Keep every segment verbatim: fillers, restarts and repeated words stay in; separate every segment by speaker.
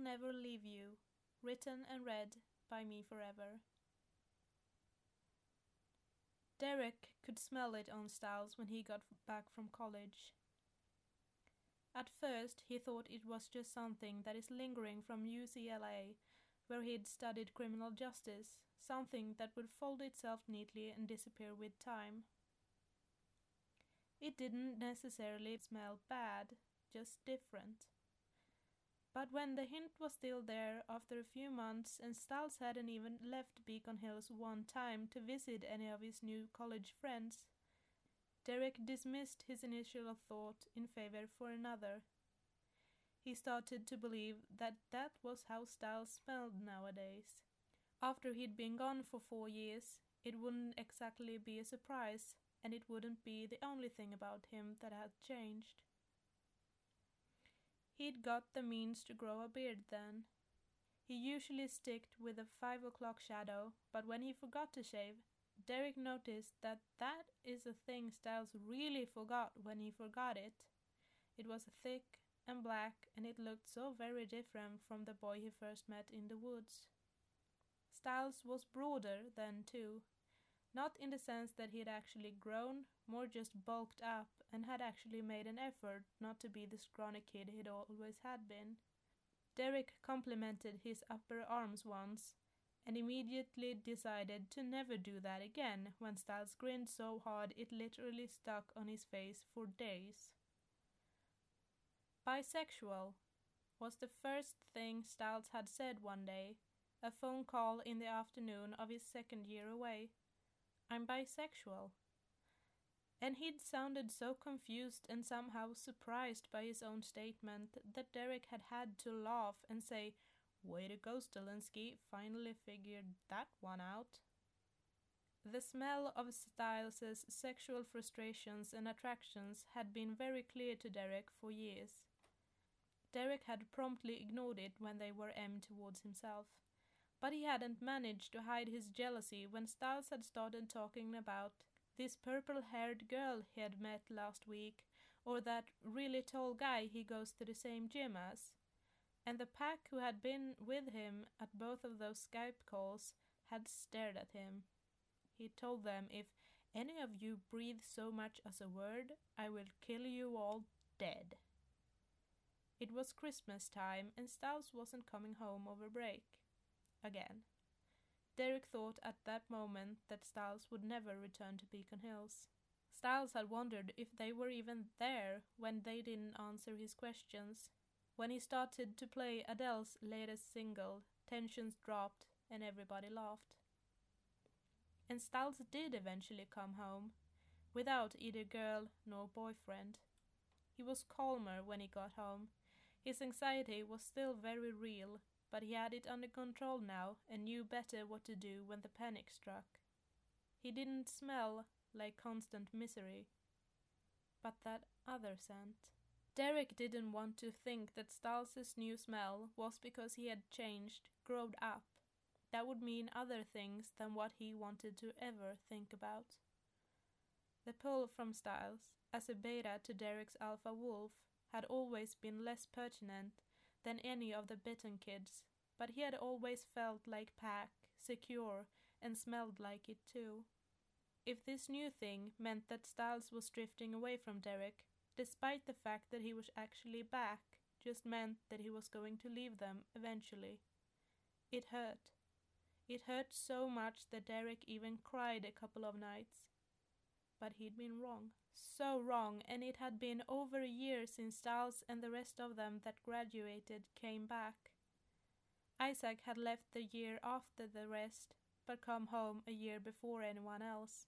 Speaker 1: never leave you. Written and read by me forever. Derek could smell it on Styles when he got back from college. At first he thought it was just something that is lingering from U C L A, where he'd studied criminal justice, something that would fold itself neatly and disappear with time. It didn't necessarily smell bad, just different. But when the hint was still there after a few months and Styles hadn't even left Beacon Hills one time to visit any of his new college friends, Derek dismissed his initial thought in favor for another. He started to believe that that was how Styles smelled nowadays. After he'd been gone for four years, it wouldn't exactly be a surprise, and it wouldn't be the only thing about him that had changed. He'd got the means to grow a beard then. He usually sticked with a five o'clock shadow, but when he forgot to shave, Derek noticed that that is a thing Styles really forgot when he forgot it. It was thick and black, and it looked so very different from the boy he first met in the woods. Styles was broader then too. Not in the sense that he had actually grown, more just bulked up and had actually made an effort not to be the scrawny kid he'd always had been. Derek complimented his upper arms once, and immediately decided to never do that again when Styles grinned so hard it literally stuck on his face for days. Bisexual was the first thing Styles had said one day, a phone call in the afternoon of his second year away. I'm bisexual. And he'd sounded so confused and somehow surprised by his own statement that Derek had had to laugh and say, "Way to go, Stilinski, finally figured that one out." The smell of Styles' sexual frustrations and attractions had been very clear to Derek for years. Derek had promptly ignored it when they were aimed towards himself. But he hadn't managed to hide his jealousy when Styles had started talking about this purple-haired girl he had met last week, or that really tall guy he goes to the same gym as. And the pack who had been with him at both of those Skype calls had stared at him. He told them, "If any of you breathe so much as a word, I will kill you all dead." It was Christmas time and Styles wasn't coming home over break. Again. Derek thought at that moment that Styles would never return to Beacon Hills. Styles had wondered if they were even there when they didn't answer his questions. When he started to play Adele's latest single, tensions dropped and everybody laughed. And Styles did eventually come home, without either girl nor boyfriend. He was calmer when he got home. His anxiety was still very real, but he had it under control now and knew better what to do when the panic struck. He didn't smell like constant misery, but that other scent. Derek didn't want to think that Styles' new smell was because he had changed, grown up. That would mean other things than what he wanted to ever think about. The pull from Styles, as a beta to Derek's alpha wolf, had always been less pertinent than any of the bitten kids, but he had always felt like pack, secure, and smelled like it too. If this new thing meant that Styles was drifting away from Derek, despite the fact that he was actually back, just meant that he was going to leave them eventually. It hurt. It hurt so much that Derek even cried a couple of nights. But he'd been wrong. So wrong, and it had been over a year since Styles and the rest of them that graduated came back. Isaac had left the year after the rest, but come home a year before anyone else.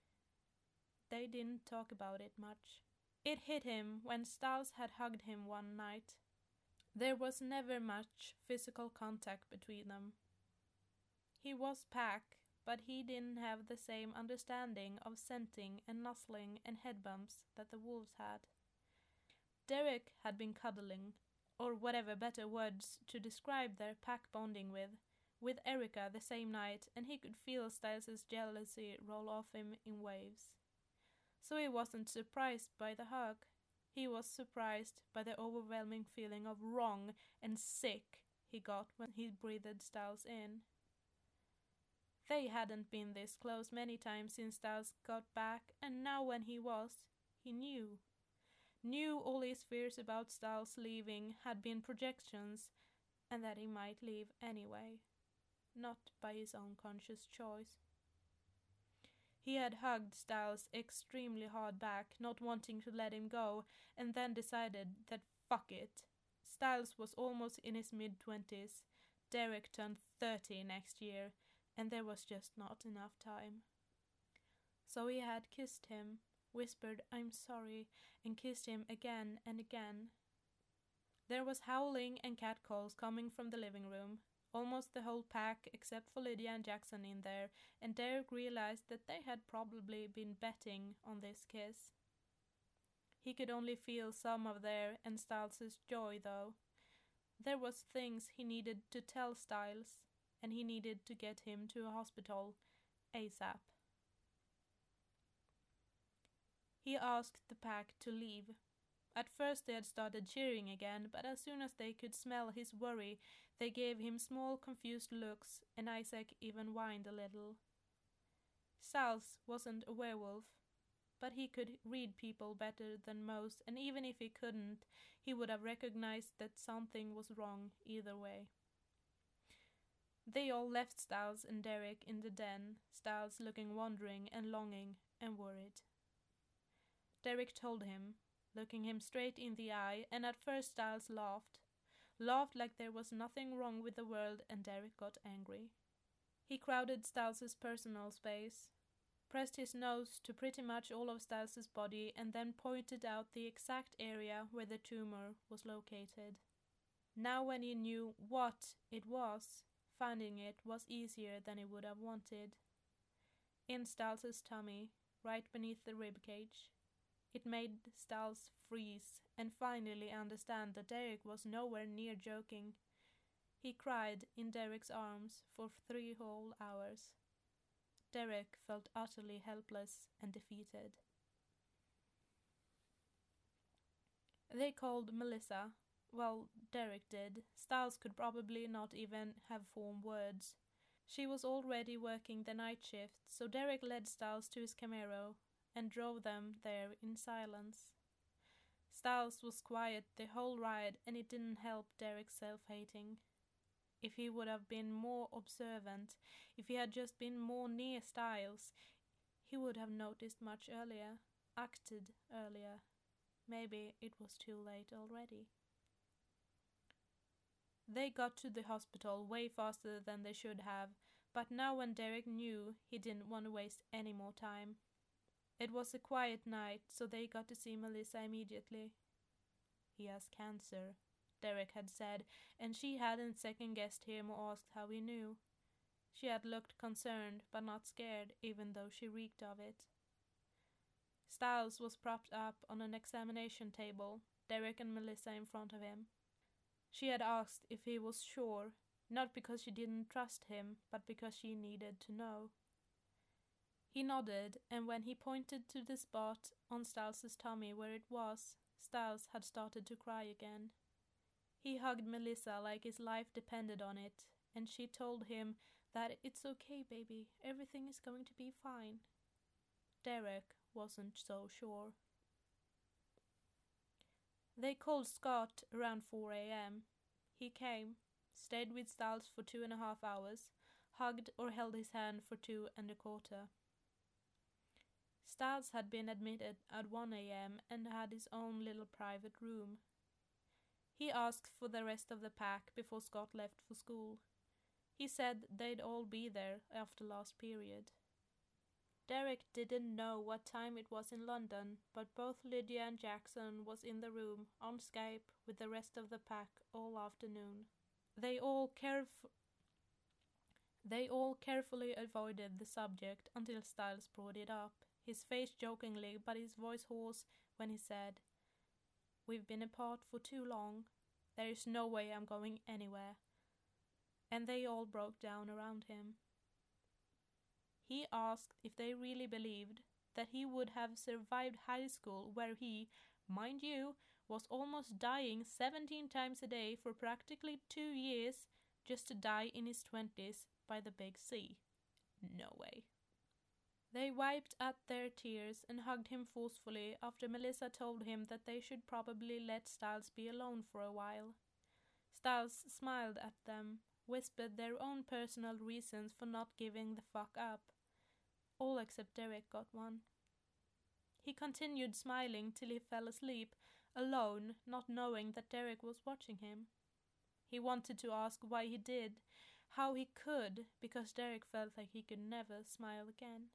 Speaker 1: They didn't talk about it much. It hit him when Styles had hugged him one night. There was never much physical contact between them. He was pack, but he didn't have the same understanding of scenting and nuzzling and head bumps that the wolves had. Derek had been cuddling, or whatever better words to describe their pack bonding with, with Erica the same night, and he could feel Styles' jealousy roll off him in waves. So he wasn't surprised by the hug. He was surprised by the overwhelming feeling of wrong and sick he got when he breathed Styles in. They hadn't been this close many times since Styles got back, and now when he was, he knew. Knew all his fears about Styles leaving had been projections, and that he might leave anyway, not by his own conscious choice. He had hugged Styles extremely hard back, not wanting to let him go, and then decided that fuck it. Styles was almost in his mid-twenties, Derek turned thirty next year, and there was just not enough time. So he had kissed him, whispered "I'm sorry," and kissed him again and again. There was howling and catcalls coming from the living room, almost the whole pack except for Lydia and Jackson in there, and Derek realized that they had probably been betting on this kiss. He could only feel some of their and Styles' joy, though. There was things he needed to tell Styles, and he needed to get him to a hospital ASAP. He asked the pack to leave. At first they had started cheering again, but as soon as they could smell his worry, they gave him small confused looks, and Isaac even whined a little. Styles wasn't a werewolf, but he could read people better than most, and even if he couldn't, he would have recognized that something was wrong either way. They all left Styles and Derek in the den, Styles looking wondering and longing and worried. Derek told him, looking him straight in the eye, and at first Styles laughed. Laughed like there was nothing wrong with the world, and Derek got angry. He crowded Styles' personal space, pressed his nose to pretty much all of Styles' body, and then pointed out the exact area where the tumor was located. Now when he knew what it was, finding it was easier than he would have wanted. In Styles' tummy, right beneath the ribcage. It made Styles freeze and finally understand that Derek was nowhere near joking. He cried in Derek's arms for three whole hours. Derek felt utterly helpless and defeated. They called Melissa. Well, Derek did. Styles could probably not even have formed words. She was already working the night shift, so Derek led Styles to his Camaro and drove them there in silence. Styles was quiet the whole ride, and it didn't help Derek's self-hating. If he would have been more observant, if he had just been more near Styles, he would have noticed much earlier, acted earlier. Maybe it was too late already. They got to the hospital way faster than they should have, but now when Derek knew, he didn't want to waste any more time. It was a quiet night, so they got to see Melissa immediately. He has cancer, Derek had said, and she hadn't second-guessed him or asked how he knew. She had looked concerned, but not scared, even though she reeked of it. Styles was propped up on an examination table, Derek and Melissa in front of him. She had asked if he was sure, not because she didn't trust him, but because she needed to know. He nodded, and when he pointed to the spot on Styles' tummy where it was, Styles had started to cry again. He hugged Melissa like his life depended on it, and she told him that it's okay, baby, everything is going to be fine. Derek wasn't so sure. They called Scott around four a.m. He came, stayed with Styles for two and a half hours, hugged or held his hand for two and a quarter. Styles had been admitted at one a.m. and had his own little private room. He asked for the rest of the pack before Scott left for school. He said they'd all be there after last period. Derek didn't know what time it was in London, but both Lydia and Jackson was in the room on Skype with the rest of the pack all afternoon. They all caref- They all carefully avoided the subject until Styles brought it up, his face jokingly but his voice hoarse when he said, "We've been apart for too long. There is no way I'm going anywhere." And they all broke down around him. He asked if they really believed that he would have survived high school where he, mind you, was almost dying seventeen times a day for practically two years just to die in his twenties by the big sea. No way. They wiped at their tears and hugged him forcefully after Melissa told him that they should probably let Stiles be alone for a while. Stiles smiled at them, whispered their own personal reasons for not giving the fuck up. All except Derek got one. He continued smiling till he fell asleep, alone, not knowing that Derek was watching him. He wanted to ask why he did, how he could, because Derek felt like he could never smile again.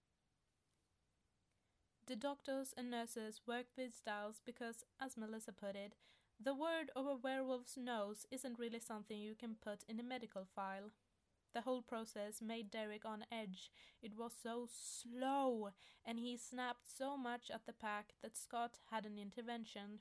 Speaker 1: The doctors and nurses worked with Stiles because, as Melissa put it, the word of a werewolf's nose isn't really something you can put in a medical file. The whole process made Derek on edge. It was so slow, and he snapped so much at the pack that Scott had an intervention.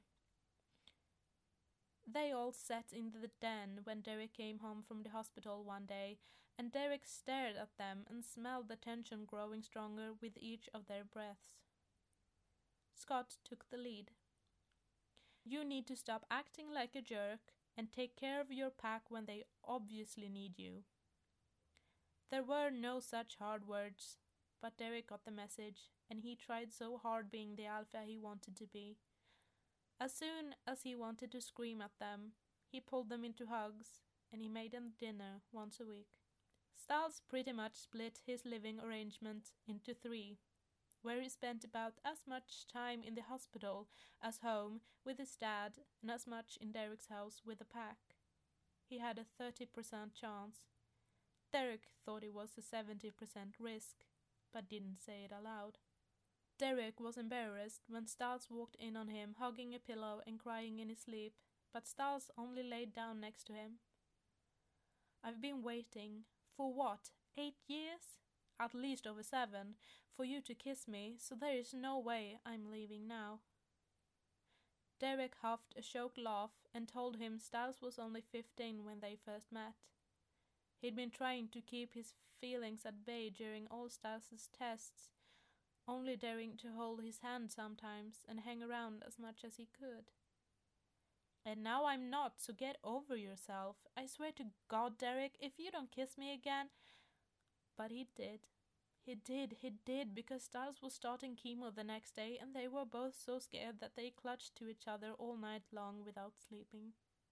Speaker 1: They all sat in the den when Derek came home from the hospital one day, and Derek stared at them and smelled the tension growing stronger with each of their breaths. Scott took the lead. You need to stop acting like a jerk and take care of your pack when they obviously need you. There were no such hard words, but Derek got the message, and he tried so hard being the alpha he wanted to be. As soon as he wanted to scream at them, he pulled them into hugs, and he made them dinner once a week. Stiles pretty much split his living arrangement into three, where he spent about as much time in the hospital as home with his dad and as much in Derek's house with the pack. He had a thirty percent chance. Derek thought it was a seventy percent risk, but didn't say it aloud. Derek was embarrassed when Stiles walked in on him hugging a pillow and crying in his sleep, but Stiles only laid down next to him. I've been waiting, for what, eight years? At least over seven, for you to kiss me, so there is no way I'm leaving now. Derek huffed a choked laugh and told him Stiles was only fifteen when they first met. He'd been trying to keep his feelings at bay during all Stiles' tests, only daring to hold his hand sometimes and hang around as much as he could. And now I'm not, so get over yourself. I swear to God, Derek, if you don't kiss me again... But he did. He did, he did, because Stiles was starting chemo the next day and they were both so scared that they clutched to each other all night long without sleeping.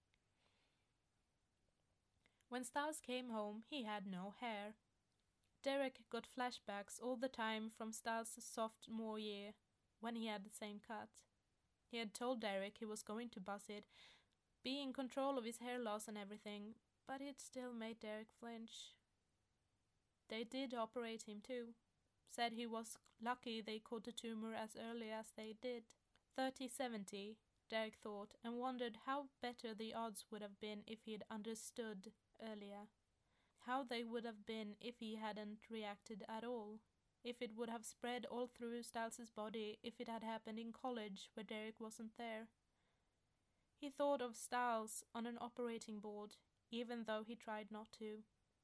Speaker 1: When Stiles came home, he had no hair. Derek got flashbacks all the time from Stiles' sophomore year, when he had the same cut. He had told Derek he was going to buzz it, be in control of his hair loss and everything, but it still made Derek flinch. They did operate him too. Said he was lucky they caught the tumor as early as they did. thirty seventy, Derek thought, and wondered how better the odds would have been if he'd understood earlier. How they would have been if he hadn't reacted at all. If it would have spread all through Stiles' body if it had happened in college where Derek wasn't there. He thought of Stiles on an operating board, even though he tried not to.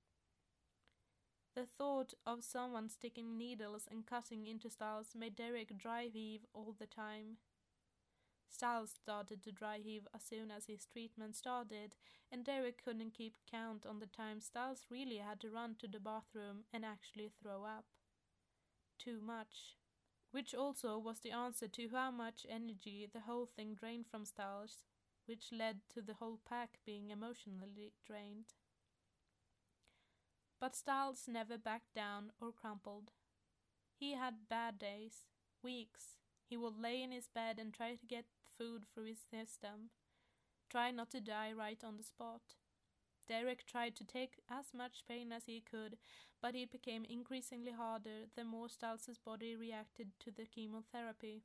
Speaker 1: The thought of someone sticking needles and cutting into Stiles made Derek dry heave all the time. Stiles started to dry heave as soon as his treatment started, and Derek couldn't keep count on the time Stiles really had to run to the bathroom and actually throw up. Too much. Which also was the answer to how much energy the whole thing drained from Stiles, which led to the whole pack being emotionally drained. But Stiles never backed down or crumpled. He had bad days, weeks. He would lay in his bed and try to get food through his system, try not to die right on the spot. Derek tried to take as much pain as he could, but it became increasingly harder the more Stiles' body reacted to the chemotherapy.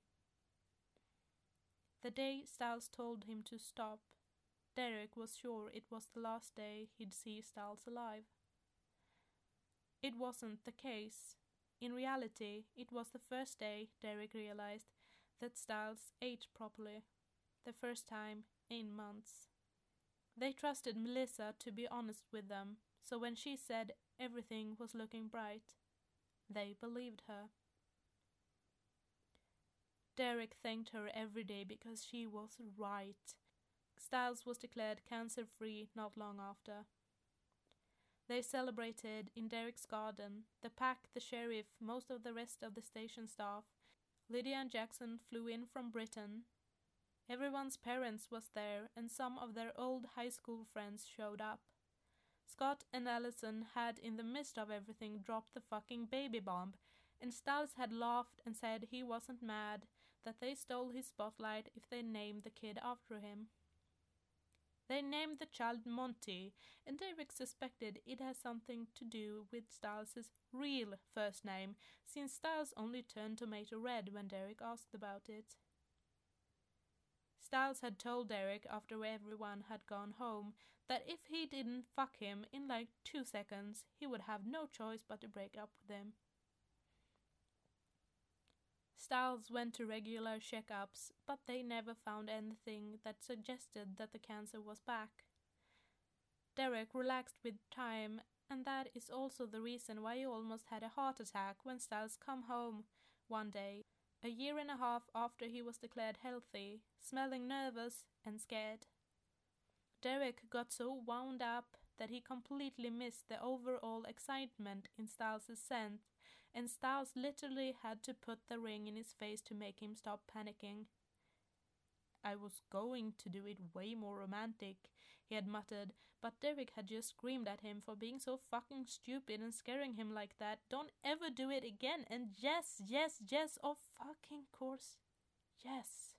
Speaker 1: The day Stiles told him to stop, Derek was sure it was the last day he'd see Stiles alive. It wasn't the case. In reality, it was the first day Derek realized that Stiles ate properly, the first time in months. They trusted Melissa to be honest with them, so when she said everything was looking bright, they believed her. Derek thanked her every day because she was right. Styles was declared cancer-free not long after. They celebrated in Derek's garden. The pack, the sheriff, most of the rest of the station staff. Lydia and Jackson flew in from Britain. Everyone's parents was there, and some of their old high school friends showed up. Scott and Allison had, in the midst of everything, dropped the fucking baby bomb, and Styles had laughed and said he wasn't mad, that they stole his spotlight if they named the kid after him. They named the child Monty, and Derek suspected it has something to do with Styles' real first name, since Styles only turned tomato red when Derek asked about it. Styles had told Derek after everyone had gone home that if he didn't fuck him in like two seconds, he would have no choice but to break up with him. Styles went to regular checkups, but they never found anything that suggested that the cancer was back. Derek relaxed with time, and that is also the reason why he almost had a heart attack when Styles come home one day, a year and a half after he was declared healthy, smelling nervous and scared. Derek got so wound up that he completely missed the overall excitement in Styles' scent, and Styles literally had to put the ring in his face to make him stop panicking. "I was going to do it way more romantic," he had muttered, but Derek had just screamed at him for being so fucking stupid and scaring him like that. Don't ever do it again, and yes, yes, yes, of fucking course, yes.